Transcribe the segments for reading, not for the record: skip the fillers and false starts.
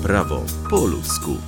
Prawo po ludzku.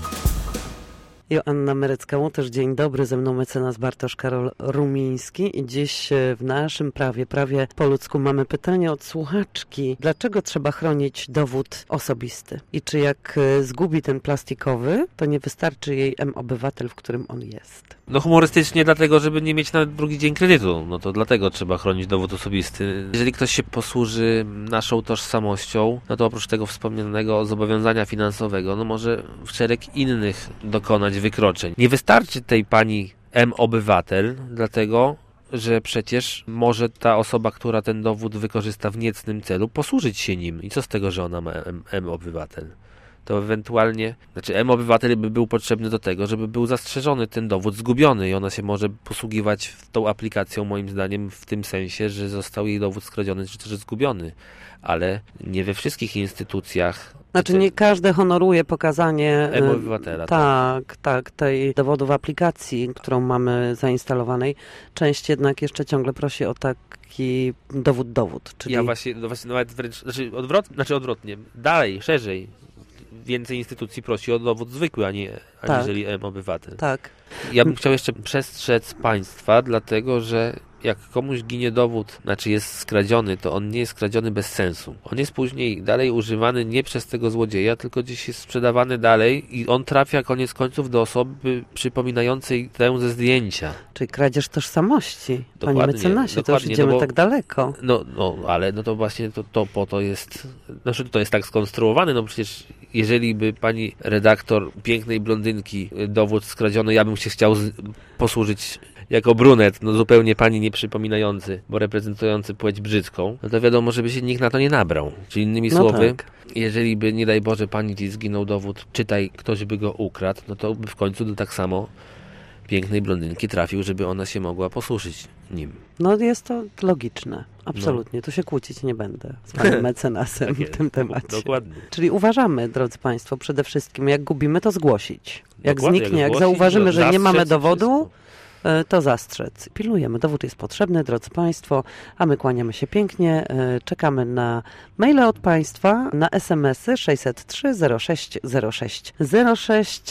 Joanna Merecka-Łotosz, dzień dobry, ze mną mecenas Bartosz Karol Rumiński i dziś w naszym prawie po ludzku mamy pytanie od słuchaczki. Dlaczego trzeba chronić dowód osobisty? I czy jak zgubi ten plastikowy, to nie wystarczy jej M-Obywatel, w którym on jest? No humorystycznie dlatego, żeby nie mieć na drugi dzień kredytu. No to dlatego trzeba chronić dowód osobisty. Jeżeli ktoś się posłuży naszą tożsamością, no to oprócz tego wspomnianego zobowiązania finansowego, no może w szereg innych dokonać wykroczeń. Nie wystarczy tej pani M-Obywatel, dlatego że przecież może ta osoba, która ten dowód wykorzysta w niecnym celu, posłużyć się nim. I co z tego, że ona ma M-Obywatel? To ewentualnie, M-Obywatel by był potrzebny do tego, żeby był zastrzeżony ten dowód zgubiony i ona się może posługiwać tą aplikacją, moim zdaniem, w tym sensie, że został jej dowód skradziony czy też zgubiony. Ale nie we wszystkich instytucjach. Znaczy nie każdy honoruje pokazanie M-Obywatela. Tak, tej dowodu w aplikacji, którą mamy zainstalowanej. Część jednak jeszcze ciągle prosi o taki dowód. Czyli... Ja właśnie nawet wręcz, odwrotnie, dalej, szerzej. Więcej instytucji prosi o dowód zwykły, aniżeli M-Obywatel. Tak. Ja bym chciał jeszcze przestrzec państwa, dlatego że jak komuś ginie dowód, jest skradziony, to on nie jest skradziony bez sensu. On jest później dalej używany nie przez tego złodzieja, tylko gdzieś jest sprzedawany dalej i on trafia koniec końców do osoby przypominającej tę ze zdjęcia. Czyli kradzież tożsamości. Dokładnie, Panie mecenasie, to już idziemy tak daleko. Ale to właśnie to po to jest, to jest tak skonstruowane, przecież jeżeli by pani redaktor pięknej blondynki dowód skradziony, ja bym się chciał posłużyć jako brunet, zupełnie pani nie przypominający, bo reprezentujący płeć brzydką, to wiadomo, żeby się nikt na to nie nabrał. Czyli innymi słowy, jeżeli by, nie daj Boże, pani ci zginął dowód, czytaj, ktoś by go ukradł, to by w końcu do tak samo pięknej blondynki trafił, żeby ona się mogła posłużyć nim. Jest to logiczne. Absolutnie. Tu się kłócić nie będę z panem mecenasem w tym temacie. Dokładnie. Czyli uważamy, drodzy państwo, przede wszystkim, jak gubimy, to zgłosić. Jak zniknie, jak zauważymy, że nie mamy dowodu, to zastrzec. Pilnujemy. Dowód jest potrzebny, drodzy państwo, a my kłaniamy się pięknie. Czekamy na maile od państwa, na SMS-y 603 06 06 06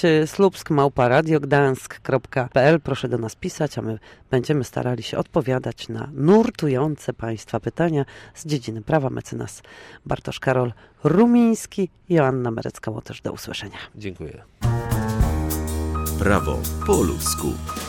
słupsk@radiogdansk.pl. Proszę do nas pisać, a my będziemy starali się odpowiadać na nurtujące państwa pytania z dziedziny prawa. Mecenas Bartosz Karol Rumiński, Joanna Merecka-Łotosz. Do usłyszenia. Dziękuję. Prawo po ludzku.